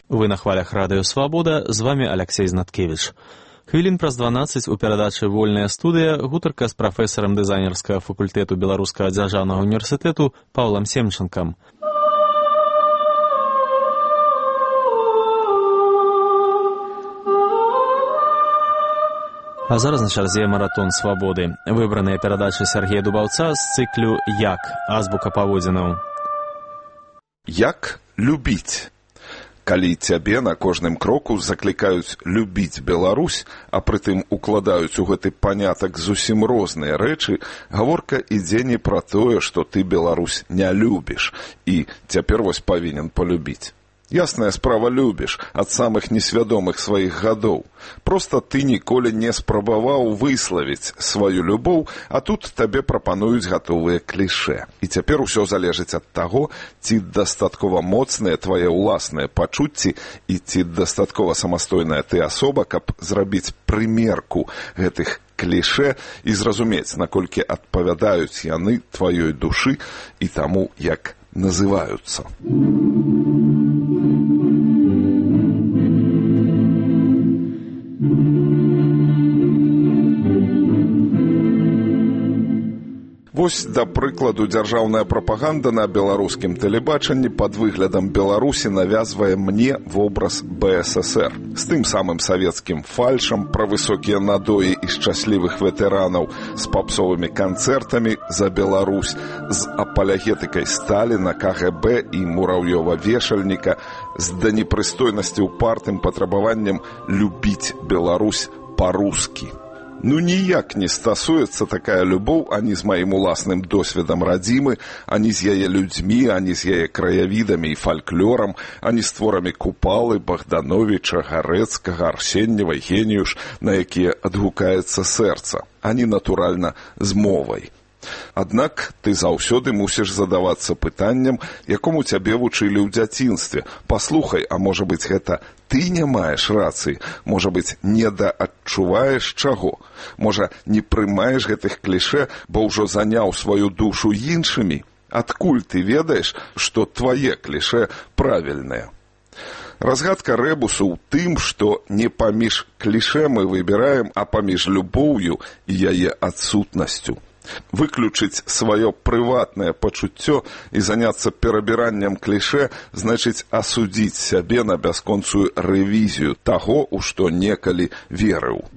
Вы на хвалях Радыё Свабода, з вами Алексей Знаткевич. Хвілін праз 12 у перадачы «Вольная студыя» гутарка з прафесарам дызайнерскага факультэту Беларускага дзяржаўнага універсітэту Паўлам Семченкам. А зараз на чарзе маратон свабоды. Выбраныя перадачы Сергея Дубаўца з цыклю «Як? Азбука паводзінаў». Як любіць? Калі цябе на кожным кроку заклікаюць любіць Беларусь, а прытым укладаюць у гэты панятак зусім розныя рэчы, гаворка ідзе не пра тое, што ты Беларусь не любіш і цяпер вось павінен палюбіць. Ясная справа, любіш ад самых несвядомых сваіх гадоў. Проста ты ніколі не спрабаваў выславіць сваю любоў, а тут табе прапануюць гатовыя клішэ. І цяпер усё залежыць ад таго, ці дастаткова моцныя твае ўласныя пачуцці і ці дастаткова самастойная ты асоба, каб зрабіць прымерку гэтых клішэ і зразумець, наколькі адпавядаюць яны тваёй душы і таму, як называюцца. Вось, да прыкладу, дзяржаўная прапаганда на беларускім тэлебачанні пад выглядам Беларусі навязвае мне вобраз БССР. З тым самым савецкім фальшам пра высокія надоі і шчаслівых ветэранаў, з папсовымі канцэртамі за Беларусь, з апалягетыкай Сталіна, КГБ і Мураўёва-вешальніка, з да непрыстойнасці упартым патрабаваннем любіць Беларусь па-рускі. Ну ніяк не стасуецца такая любоў ані з маім уласным досведам радзімы, ані з яе людзьмі, ані з яе краявідамі і фальклорам, ані з творамі Купалы, Богдановича, Гарэцкага, Арсеньева, Геніюш, на якія адгукаецца сэрца, ані, натуральна, з мовай. Аднак ты заўсёды мусіш задавацца пытаннем, якому цябе вучылі ў дзяцінстве. Паслухай, а можа быць, гэта ты не маеш рацыі? Можа быць, недаадчуваеш чаго? Можа, не прымаеш гэтых клішэ, бо ўжо заняў сваю душу іншымі? Адкуль ты ведаеш, што твае клішэ правільныя? Разгадка рэбусу ў тым, што не паміж клішэ мы выбіраем, а паміж любоўю і яе адсутнасцю. Выключыць сваё прыватнае пачуццё і заняцца перабіраннем клішэ значыць асудзіць сябе на бясконцую рэвізію таго, у што некалі верыў.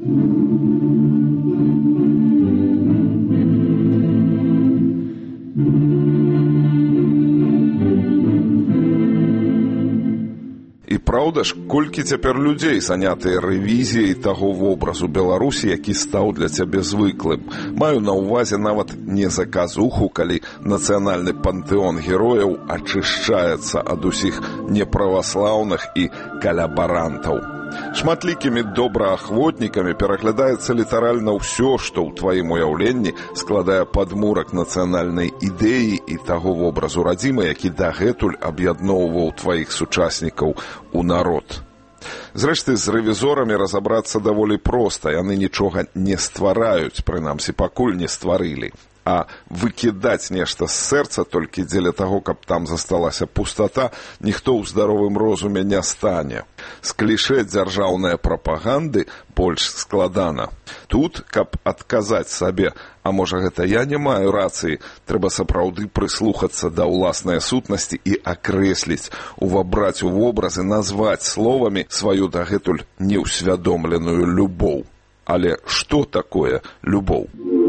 І праўда ж, колькі цяпер людзей занятыя рэвізіяй таго вобразу Беларусі, які стаў для цябе звыклым. Маю на ўвазе нават не заказуху, калі нацыянальны пантэон герояў ачышчаецца ад усіх неправаслаўных і калябарантаў. Шматлікімі добраахвотнікамі пераглядаецца літаральна ўсё, што ў тваім уяўленні складае падмурак нацыянальнай ідэі і таго вобразу радзімы, які дагэтуль аб'ядноўваў тваіх сучаснікаў у народ. Зрэшты, з рэвізорамі разабрацца даволі проста, яны нічога не ствараюць, прынамсі пакуль не стварылі. А выкідаць нешта з сэрца толькі дзеля таго, каб там засталася пустата, ніхто ў здаровым розуме не стане. З клішэ дзяржаўнай прапаганды больш складана. Тут, каб адказаць сабе, а можа гэта я не маю рацыі, трэба сапраўды прыслухацца да ўласнай сутнасці і акрэсліць, увабраць у вобразы, назваць словамі сваю дагэтуль неўсвядомленую любоў. Але што такое любоў?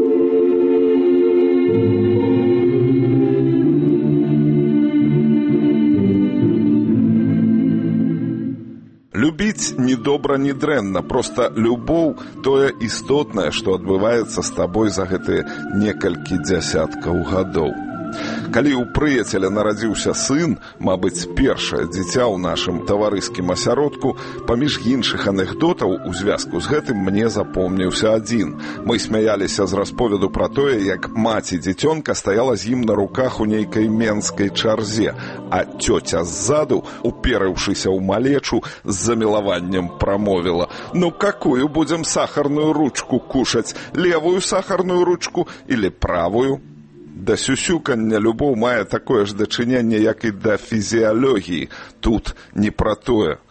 Любіць ні добра, ні дрэнна, проста любоў – тое істотнае, што адбываецца з табой за гэтыя некалькі дзясяткаў гадоў. Калі ў прыяцеля нарадзіўся сын, мабыць, першае дзіця ў нашым таварыскім асяродку, паміж іншых анекдотаў у звязку з гэтым мне запомніўся адзін. Мы смяяліся з расповеду пра тое, як маці дзіцёнка стаяла з ім на руках у нейкай менскай чарзе, а цёця ззаду, уперыўшыся ў малечу, з замілаваннем прамовіла: «Ну, какую будем сахарную ручку кушаць? Левую сахарную ручку или правую?» Да сюсюкання любоў мае такое ж дачыненне, як і да фізіялогіі. Тут не пра тое.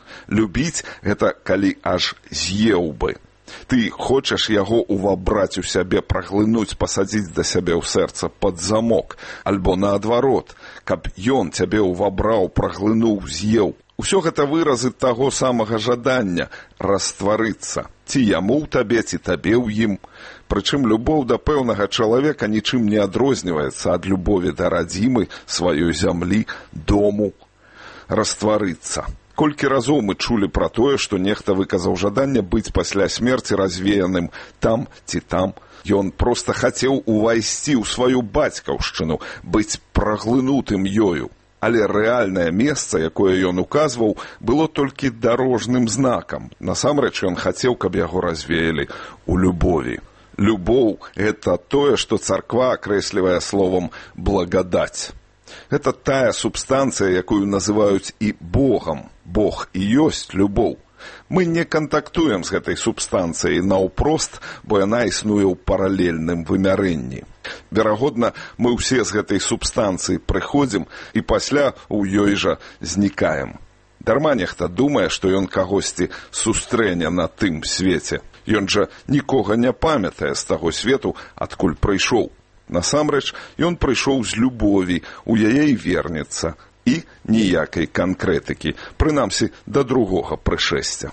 Любіць – гэта калі аж з'еў бы. Ты хочаш яго увабраць у сябе, праглынуць, пасадзіць да сябе ў сэрца пад замок, альбо наадварот, каб ён цябе увабраў, праглынуў, з'еў. Усё гэта выразы таго самага жадання растварыцца. Ці яму ў табе, ці табе ў ім. Прычым любоў да пэўнага чалавека нічым не адрозніваецца ад любові да радзімы, сваёй зямлі, дому. Растварыцца. Колькі разоў мы чулі пра тое, што нехта выказаў жаданне быць пасля смерці развеяным там ці там. Ён проста хацеў увайсці ў сваю бацькаўшчыну, быць праглынутым ёю. Але рэальнае месца, якое ён указваў, было толькі дарожным знакам. Насамрэч ён хацеў, каб яго развеялі ў любові. Любоў – гэта тое, што царква акрэслівае словам «благадаць». Гэта тая субстанцыя, якую называюць і Богам. Бог і ёсць любоў. Мы не кантактуем з гэтай субстанцыяй наўпрост, бо яна існуе ў паралельным вымярэнні. Верагодна, мы ўсе з гэтай субстанцыі прыходзім і пасля ў ёй жа знікаем. Дарма нехта думае, што ён кагосьці сустрэне на тым свеце. Ён жа нікога не памятае з таго свету, адкуль прыйшоў. Насамрэч, ён прыйшоў з любові, у яе і вернецца. І ніякай канкрэтыкі, прынамсі, да другога прышэсця.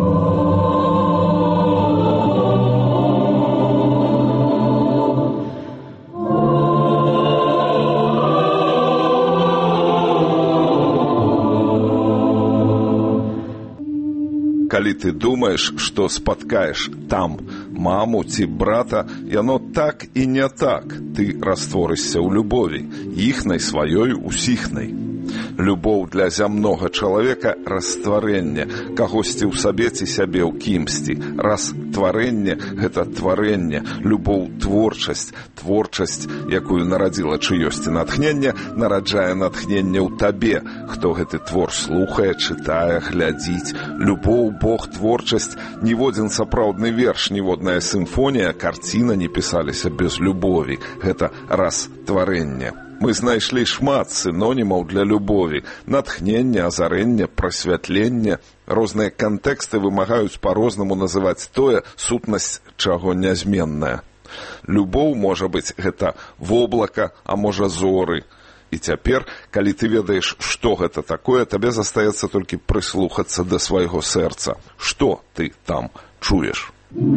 Калі ты думаеш, што спаткаеш там маму ці брата, яно так і не так. Ты растворышся ў любові, іхнай, сваёй, усіхнай. Любоў для зямнога чалавека – растварэнне, кагосьці ў сабе ці сябе ў кімсьці. Растварэнне – гэта тварэнне, любоў – творчасць. Творчасць, якую нарадзіла чыёсьці натхненне, нараджае натхненне ў табе, хто гэты твор слухае, чытае, глядзіць. Любоў, Бог, творчасць – ніводзін сапраўдны верш, ніводная сімфонія, карціна не пісаліся без любові. Гэта растварэнне. Мы знайшлі шмат сінонімаў для любові. Натхненне, азарэнне, прасвятленне. Розныя кантэксты вымагаюць па-рознаму называць тое, сутнасць чаго нязменная. Любоў, можа быць, гэта воблака, а можа зоры. І цяпер, калі ты ведаеш, што гэта такое, табе застаецца толькі прыслухацца да свайго сэрца. Што ты там чуеш?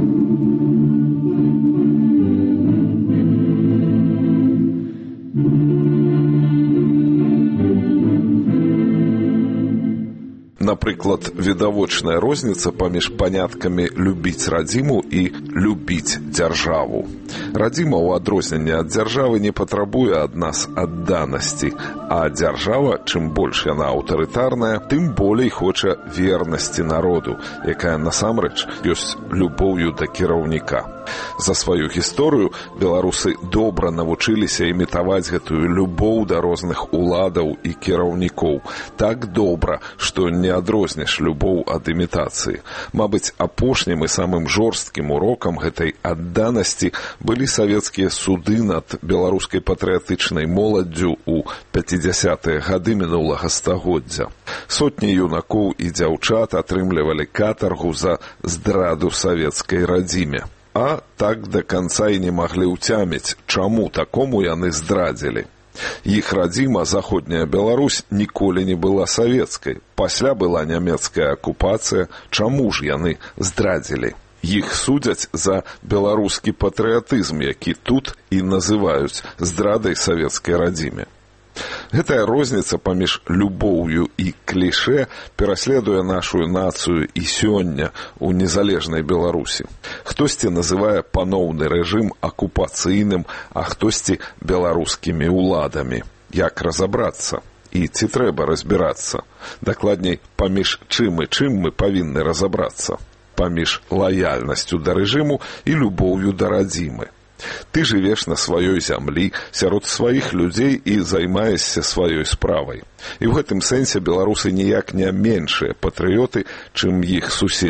Напрыклад, відавочная розніца паміж паняткамі «любіць радзіму» і «любіць дзяржаву». Радзіма ў адрозненне ад дзяржавы не патрабуе ад нас адданасці, а дзяржава, чым больш яна аўтарытарная, тым болей хоча вернасці народу, якая насамрэч ёсць любоўю да кіраўніка. За сваю гісторыю беларусы добра навучыліся імітаваць гэтую любоў да розных уладаў і кіраўнікоў. Так добра, што не адрозніш любоў ад імітацыі. Мабыць, апошнім і самым жорсткім урокам гэтай адданасці былі савецкія суды над беларускай патрыятычнай моладдзю ў 50-е гады мінулага стагоддзя. Сотні юнакоў і дзяўчат атрымлівалі катаргу за здраду савецкай радзіме. А так да канца і не маглі ўцяміць, чаму такому яны здрадзілі. Іх радзіма, заходняя Беларусь, ніколі не была савецкай. Пасля была нямецкая акупацыя, чаму ж яны здрадзілі? Іх судзяць за беларускі патрыятызм, які тут і называюць здрадай савецкай радзіме. Гэтая розніца паміж любоўю і клішэ пераследуе нашу нацыю і сёння ў незалежнай Беларусі. Хтосьці называе паноўны рэжым акупацыйным, а хтосьці беларускімі ўладамі. Як разабрацца? І ці трэба разбірацца? Дакладней, паміж чым і чым мы павінны разабрацца? Паміж лаяльнасцю да рэжыму і любоўю да радзімы. Ты жывеш на сваёй зямлі, сярод сваіх людзей і займаешся сваёй справай. І ў гэтым сэнсе беларусы ніяк не меншыя патрыёты, чым іх суседзі.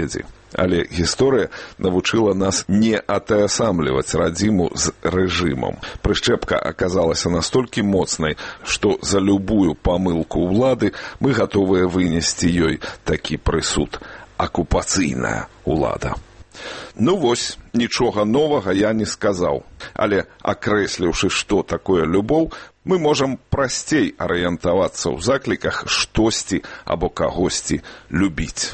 Але гісторыя навучыла нас не атаясамліваць радзіму з рэжымам. Прышчэпка аказалася настолькі моцнай, што за любую памылку ўлады мы гатовыя вынесці ёй такі прысуд – акупацыйная ўлада. Ну вось, нічога новага я не сказаў. Але, акрэсліўшы, што такое любоў, мы можам прасцей арыентавацца ў закліках штосьці або кагосьці любіць.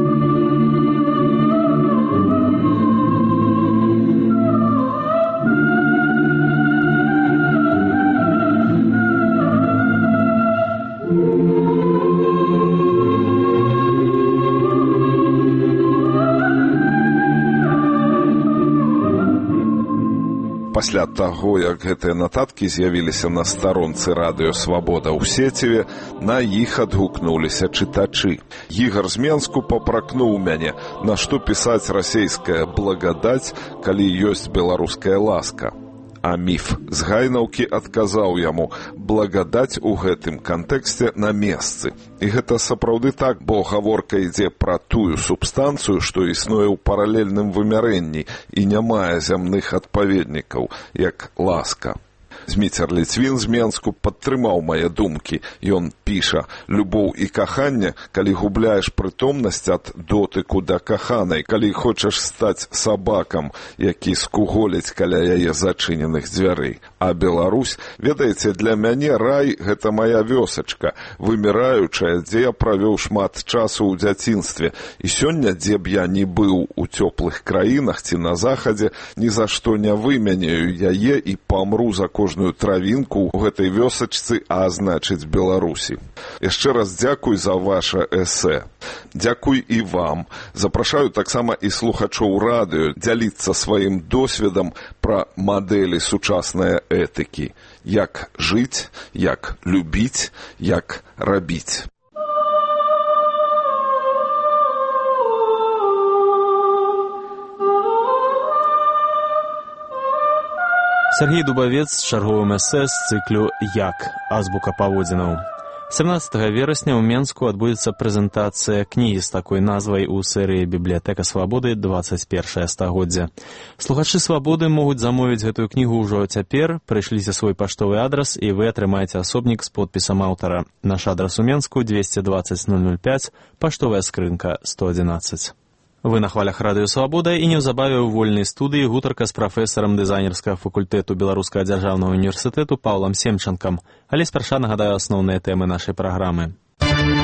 Пасля таго, як гэтыя нататкі з'явіліся на старонцы радыё «Свабода» ў сеціве, на іх адгукнуліся чытачы. Ігар з Менску папракнуў мяне, на што пісаць расейская благадаць, калі ёсць беларуская ласка. А міф з Гайнаўкі адказаў яму: благадаць у гэтым кантэксце на месцы. І гэта сапраўды так, бо гаворка ідзе пра тую субстанцыю, што існуе ў паралельным вымярэнні і не мае зямных адпаведнікаў, як ласка. Зміцер Ліцвін з Менску падтрымаў мае думкі. Ён піша: любоў і каханне, калі губляеш прытомнасць ад дотыку да каханай, калі хочаш стаць сабакам, які скуголіць каля яе зачыненых дзвярэй. А Беларусь, ведаеце, для мяне рай – гэта мая вёсачка, выміраючая, дзе я правёў шмат часу ў дзяцінстве. І сёння, дзе б я не быў у цёплых краінах ці на захадзе, ні за што не выменяю яе і памру за кожную травінку ў гэтай вёсачцы, а значыць Беларусі. Яшчэ раз дзякуй за ваша эсэ. Дзякуй і вам. Запрашаю таксама і слухачоў радыё дзяліцца сваім досведам пра мадэлі сучаснай этыкі. Як жыць, як любіць, як рабіць. Сергей Дубавец з чарговым эсэ з цыклю «Як. Азбука паводзінаў». 17 верасня ў Менску адбудзецца прэзентацыя кнігі з такой назвай у серыі «Бібліятэка Свабоды. 21 стагоддзя». Слухачы Свабоды могуць замовіць гэтую кнігу ўжо цяпер, прышліце свой паштовы адрас і вы атрымаеце асобнік з подпісам аўтара. Наш адрас у Менску 220 005, паштовая скрынка 111. Вы на хвалях радыё «Свабода» і неўзабаве ў вольнай студыі гутарка з прафесарам дызайнерскага факультэту Беларускага дзяржаўнага універсітэту Паўлам Семчанкам. Але спярша нагадаю асноўныя тэмы нашай праграмы.